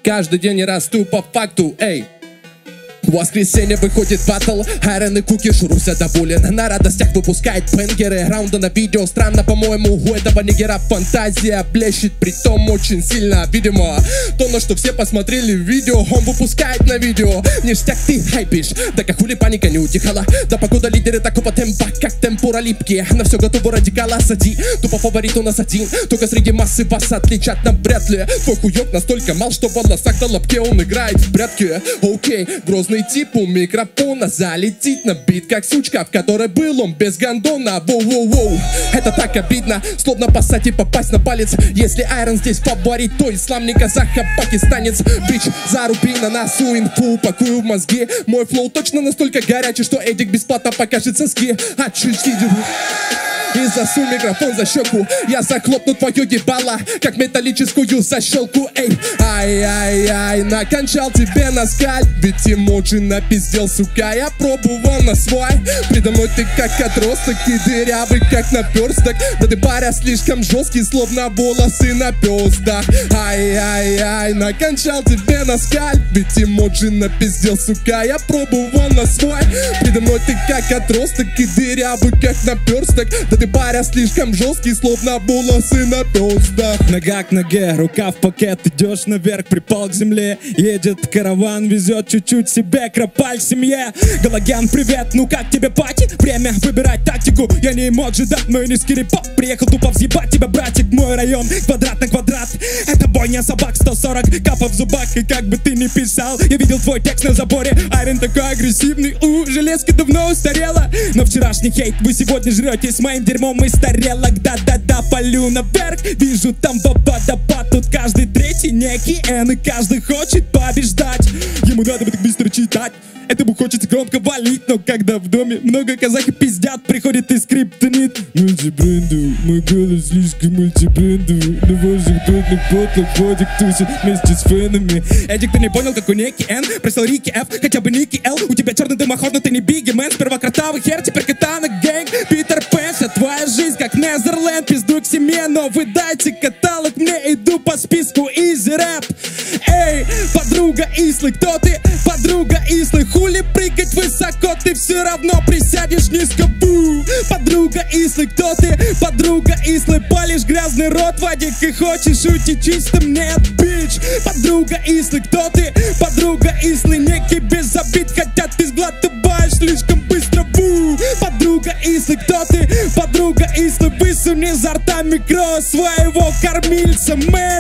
каждый день расту по факту, эй. В воскресенье выходит батл, Айрон и Кукиш, Руся доволен. На радостях выпускает бенгеры, раунды на видео. Странно, по-моему, у этого нигера фантазия блещет, притом очень сильно. Видимо, то, на что все посмотрели видео, он выпускает на видео. Ништяк ты хайпишь, да как хули паника не утихала. Да погода лидеры такого темпа, как темпура липкие. На все готово радикала сади, тупо фаворит у нас один. Только среди массы вас отличат навряд ли. Твой хуёк настолько мал, что в волосах на лобке он играет в прятки. Окей, грозный тип у микрофона залетит на бит, как сучка, в которой был он без гондона. Воу-воу-воу, это так обидно, словно поссать и попасть на палец. Если Айрон здесь фаворит, то ислам не казах, а пакистанец. Бич, заруби на носу инфу, пакую в мозги. Мой флоу точно настолько горячий, что Эдик бесплатно покажет соски. И засунь микрофон за щеку, я захлопну твое ебало, как металлическую защелку. Эй, ай-ай-ай, накончал тебе на скальп, ведь эмоджи напиздел, сука, я пробовал на свой. Предо мной ты как отросток и дырявый, как наперсток. Да ты, паря, слишком жесткий, словно волосы на пёстах. Ай-ай-ай, накончал тебе на скальп, ведь эмоджи напиздел, сука, я пробовал на свой. Предо мной ты как отросток и дырявый, как наперсток. Да ты, паря, слишком жесткий, словно волосы на пёстах. Нога к ноге, рука в пакет, идешь наверх, припал к земле. Едет караван, везет чуть-чуть себе, кропаль семье. Галагян, привет, ну как тебе пати? Время выбирать тактику, я не эмоджи, да, но и не скирипоп. Приехал тупо взъебать тебя, братик, мой район, квадрат на квадрат. Это бойня собак, 140 капов в зубах. И как бы ты ни писал, я видел твой текст на заборе. Айрон такой агрессивный, железка давно устарела. Но вчерашний хейт вы сегодня жрете с моим дерьмом из тарелок. Да-да-да, полю наверх, вижу там водопад. Тут каждый третий некий Н, и каждый хочет побеждать. Ему надо бы так быстро читать, этому хочется громко валить. Но когда в доме много казахи пиздят, приходит и скриптонит. Мультибренду, мой голос слишком мультибрендовый. На ваших бедных потлах Вадик тусит вместе с фенами. Эдик, ты не понял, какой некий Н прислал Рики Ф, хотя бы Ники Л. У тебя черный дымоход, но ты не Бигги Мэн. Сперва кротавый хер, теперь катана гэнг. Питер Пэн, вся твоя жизнь как Незерленд. Пизду к семье, но вы дайте каталог мне, иду по списку изи рэп. Эй, подруга Ислы, кто ты? Подруга Ислы, хули прыгать высоко, ты все равно присядешь низко. Бу! Подруга Ислы, кто ты? Подруга Ислы, палишь грязный рот, Вадик, и хочешь уйти чистым? Нет, бич! Подруга Ислы, кто ты? Подруга Ислы, некий без обид, хотя ты сглатываешь слишком быстро. Бу! Подруга Ислы, кто ты? Подруга Ислы, высуни изо рта микро своего кормильца, мэн.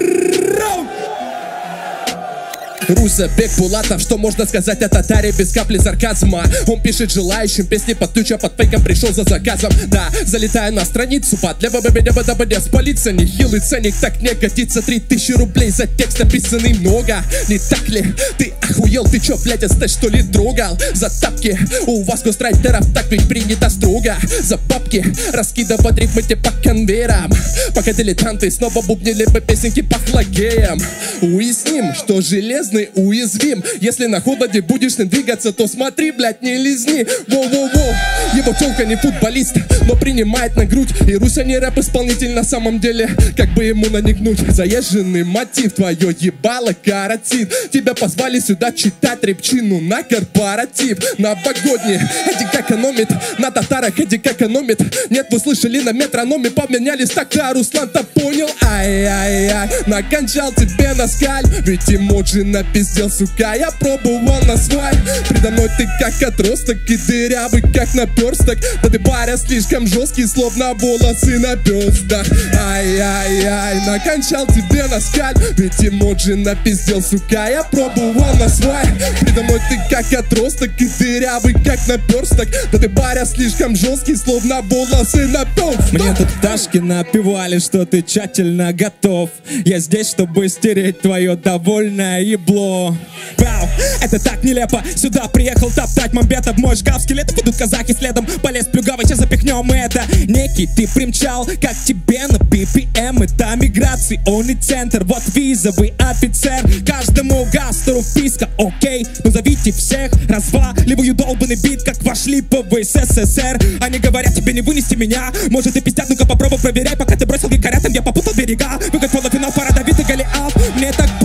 Руся Бекбулатов, что можно сказать о татаре без капли сарказма? Он пишет желающим песни под ключа, под фейком пришел за заказом. Да, залетаю на страницу, под лево-бебе-бебе-бебе, спалиться нехилый ценник, так не годится. 3000 рублей за текст написанный много. Не так ли? Ты охуел, ты чё, блядь, СТ что ли трогал? За тапки, у вас гострайтеров так ведь принято строго. За бабки раскидывать рифмы по конвейерам, пока дилетанты снова бубнили бы песенки по хлагеям. Уясним, что железный уязвим. Если на холоде будешь не двигаться, то смотри, блядь, не лизни. Воу-воу-воу, его тёлка не футболист, но принимает на грудь. И Руся не рэп-исполнитель на самом деле, как бы ему намекнуть. Заезженный мотив, твое ебало коротит. Тебя позвали сюда читать репчину на корпоратив новогодний. Эдик экономит, на татарах Эдик экономит. Нет, вы слышали, на метрономе поменялись, так-то Руслан-то понял. Ай-яй-яй, накончал тебе на скаль, ведь эмоджи напиздел, сука, я пробовал на свой. Предо мной ты как отросток и дырявый, как наперсток. Да ты, паря, слишком жесткий, словно волосы на пёстах. Ай-яй-яй, накончал тебе на скаль, ведь эмоджи напиздел, сука, я пробовал на свой. Предо мной ты как отросток и дырявый, как наперсток. Да ты, паря, слишком жесткий, словно волосы на пёстах. Мне тут пташки напевали, что ты тщательно готов. Я здесь, чтобы стереть твое довольное ебло. Вау, это так нелепо. Сюда приехал топтать мамбета в мой шкаф скелетов. Идут казахи следом, полез плюгавый, сейчас запихнем это. Некий ты примчал, как тебе на BPM. Это миграционный центр, вот визовый офицер. Каждому гастеру вписка, окей. Ну зовите всех, разваливаю долбанный бит, как вошли по в СССР. Они говорят, тебе не вынести меня. Может и пиздят, ну-ка попробуй проверяй. Пока ты бросил якоря, там я попутал берега. Выход в полуфинал, пара Давид и Голиаф. Мне так похуй на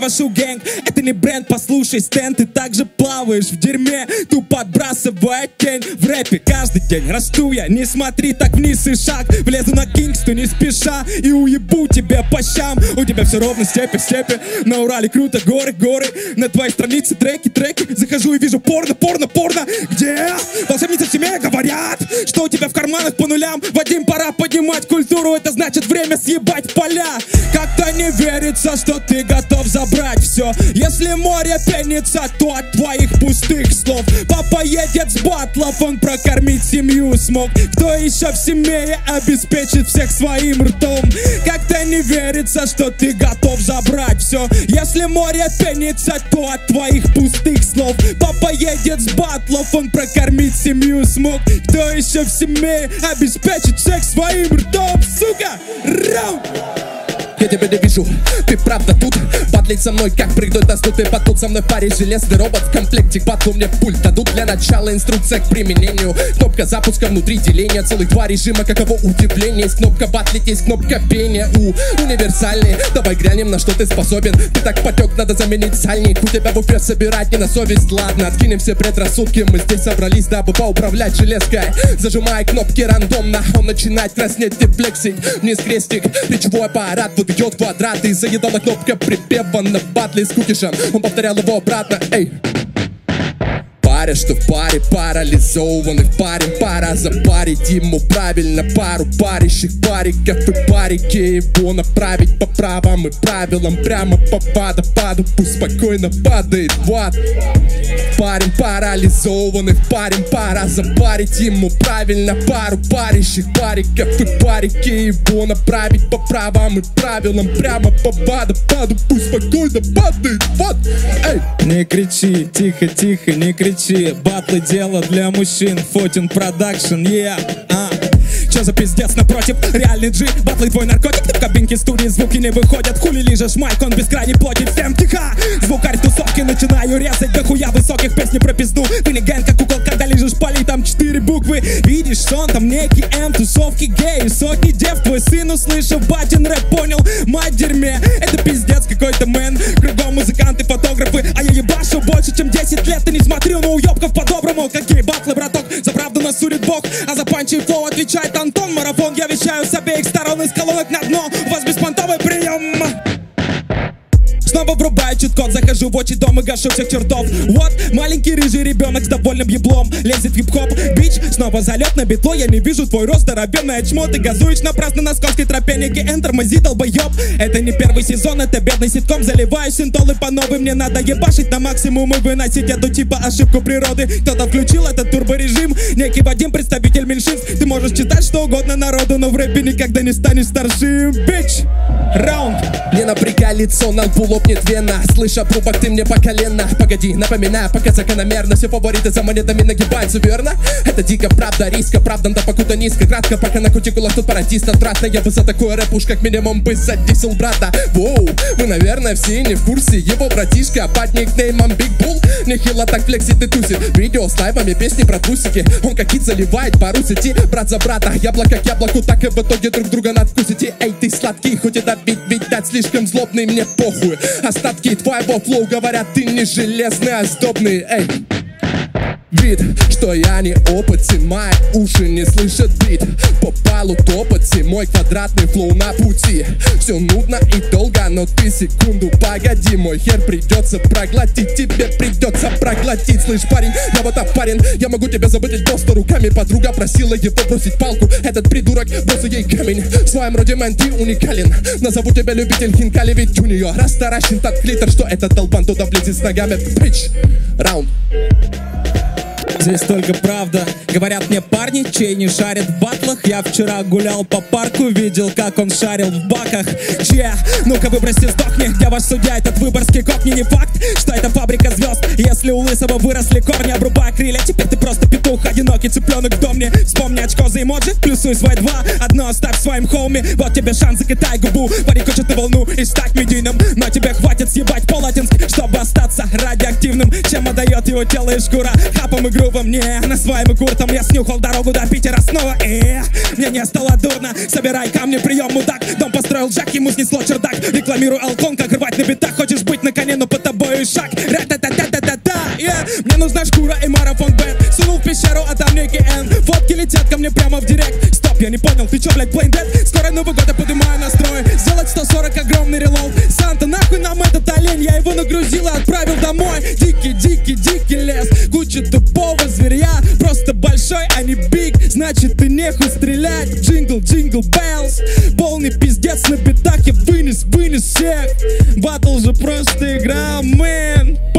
вошу гэнг. Это не бренд, послушай, Стэн, ты также плаваешь в дерьме, тупо отбрасывая тень. В рэпе каждый день расту я, не смотри так вниз и шаг. Влезу на Кингстон не спеша и уебу тебя по щам. У тебя все ровно степи, степи, на Урале круто, горы, горы. На твоей странице треки, треки. Захожу и вижу порно, порно, порно. Где? Волшебницы в семье говорят, что у тебя в карманах по нулям. Вадим, пора поднимать культуру, это значит время съебать поля. Как-то не верится, что ты готов забрать все. Если море пенится, то от твоих пустых слов. Папа едет с батлов, он прокормить семью смог. Кто еще в семье обеспечит всех своим ртом? Как-то не верится, что ты готов забрать все. Если море пенится, то от твоих пустых слов. Папа едет с батлов, он прокормить семью смог. Кто еще в семье обеспечит всех своим ртом, сука? Раунд! Я тебя не вижу, ты правда тут? Батлить со мной, как прыгнуть на стул. Ты батут со мной в паре, железный робот в комплекте. К батлу мне пульт дадут для начала, инструкция к применению. Кнопка запуска внутри деления, целых два режима, каково удивление. Есть кнопка батлить, есть кнопка пения. Универсальный, давай глянем, на что ты способен. Ты так потек, надо заменить сальник. У тебя буфет собирать не на совесть, ладно. Откинем все предрассудки, мы здесь собрались, дабы поуправлять железкой. Зажимая кнопки рандомно, он начинает краснеть и флексить. Вниз крестик, речевой аппарат выдает квадраты. И заедала кнопка припева на батле с кукишем. Он повторял его обратно, эй. Паря, что в паре парализованных парень. Пора запарить ему правильно пару парящих париков и парики. Его направить по правам и правилам прямо по водопаду. Пусть спокойно падает в ад. Парень парализованный парень. Пора запарить ему правильно пару парящих париков и парики. Его направить по правам и правилам прямо по водопаду. Пусть спокойно падает в ад. Эй! Не кричи, тихо, тихо, не кричи. Батлы дело для мужчин, Фотин продакшн, Чё за пиздец напротив, реальный G. Батлы твой наркотик, ты в кабинке студии, звуки не выходят. Хули лижешь майк, он бескрайний плотит. Всем тихо, звукарь тусовки, начинаю резать до хуя высоких песни про пизду. Ты не ген, как кукол, когда лижешь полей, там 4 буквы. Видишь, сон там некий М, тусовки геи, сотни дев. Твой сын, услышав батин рэп, понял, мать дерьме. Это пиздец какой-то мэн, кругом музыканты, фотографы. А я ебашу больше, чем 10 лет. Ты не смотрел на уёбков по-доброму. Какие батлы, браток, за правду нас судит Бог. А за панчи и флоу отвечает Антон. Марафон я вещаю с обеих сторон, из колонок на дно. У вас беспонтовый прием. Снова врубаю чит-код, захожу в очи дом и гашу всех чертов. Вот, маленький рыжий ребенок с довольным еблом лезет в хип-хоп. Бич, снова залет на битло. Я не вижу твой рост, здоровенное чмо. Ты газуешь напрасно на скользкой тропе. Некий энтер, мази, долбоёб. Это не первый сезон, это бедный ситком. Заливаю синтолы по новой. Мне надо ебашить на максимум и выносить эту типа ошибку природы. Кто-то включил этот турборежим. Некий Вадим, представитель меньшинств. Ты можешь читать что угодно народу, но в рэпе никогда не станешь старшим. Бич! Раунд! Не напрягай лицо, на лбу лопнет вена. Слышь, обрубок, ты мне по колено. Погоди, напоминаю, пока закономерно. Все фавориты за монетами нагибаются, верно? Это дико, правда, риска, правда, да покуда низко. Кратко, пока на кутикулах тут пародист отвратно. Я бы за такой рэп уж как минимум бы задисел брата. Воу, вы, наверное, все не в курсе. Его братишка под никнеймом Big Bull нехило так флексит и тусит. Видео с лайвами, песни про трусики. Он как кит заливает пару сети. Брат за брата, яблоко к яблоку. Так и в итоге друг друга надкусите. Эй, ты сладкий, хоть и добить, видать, слишком злобный, мне похуй. Остатки твоего флоу говорят, ты не железный, а сдобный. Эй, вид, что я не опытен, мои уши не слышат бит. По палу топоти, мой квадратный флоу на пути. Все нудно и долго, но ты секунду погоди. Мой хер придется проглотить, тебе придется проглотить. Слышь, парень, я вот опарен, я могу тебя забыть просто руками. Подруга просила его бросить палку. Этот придурок бросил ей камень. В своем роде мэн, ты уникален. Назову тебя любитель хинкали, ведь у нее растаращен тот клитор, что этот долбан туда влезет с ногами. Бич, раунд. Здесь только правда. Говорят мне парни, чей не шарит в батлах. Я вчера гулял по парку, видел, как он шарил в баках. Ну-ка выброси, сдохни. Я ваш судья, этот выборгский кокни. Не факт, что это фабрика звезд. Если у лысого выросли корни, обрубай крылья. Теперь ты просто петух, одинокий цыпленок в доме. Вспомни очко за эмоджи, плюсуй свои 2. Одно оставь в своем хоуме. Вот тебе шанс, закатай губу. Парень хочет на волну и стать медийным. Но тебе хватит съебать Полотенск, чтобы остаться радиоактивным. Чем отдает его тело и шкура. Хапом и грубо мне на своим куртом я снюхал дорогу до Питера снова. Мне не стало дурно. Собирай камни, прием, мудак. Дом построил Джек, ему снесло чердак. Рекламирую Алкон, как рвать на битах. Хочешь быть на и шаг. Ра-та-та-та-та-та-та, Мне нужна шкура и марафон бэт. Сунул в пещеру, а там некий Н. Фотки летят ко мне прямо в директ. Стоп, я не понял, ты чё, блядь, plain dead? Скоро Новый год, я поднимаю настрой. Сделать 140 огромный релоуд. Санта, нахуй нам этот олень? Я его нагрузил и отправил домой. Дикий, дикий, дикий лес. Куча тупого зверя. Просто большой, а не биг. Значит, ты нехуй стрелять. Джингл, джингл, беллс. Полный пиздец на битах. Я вынес всех. Батл же просто игра, мэн.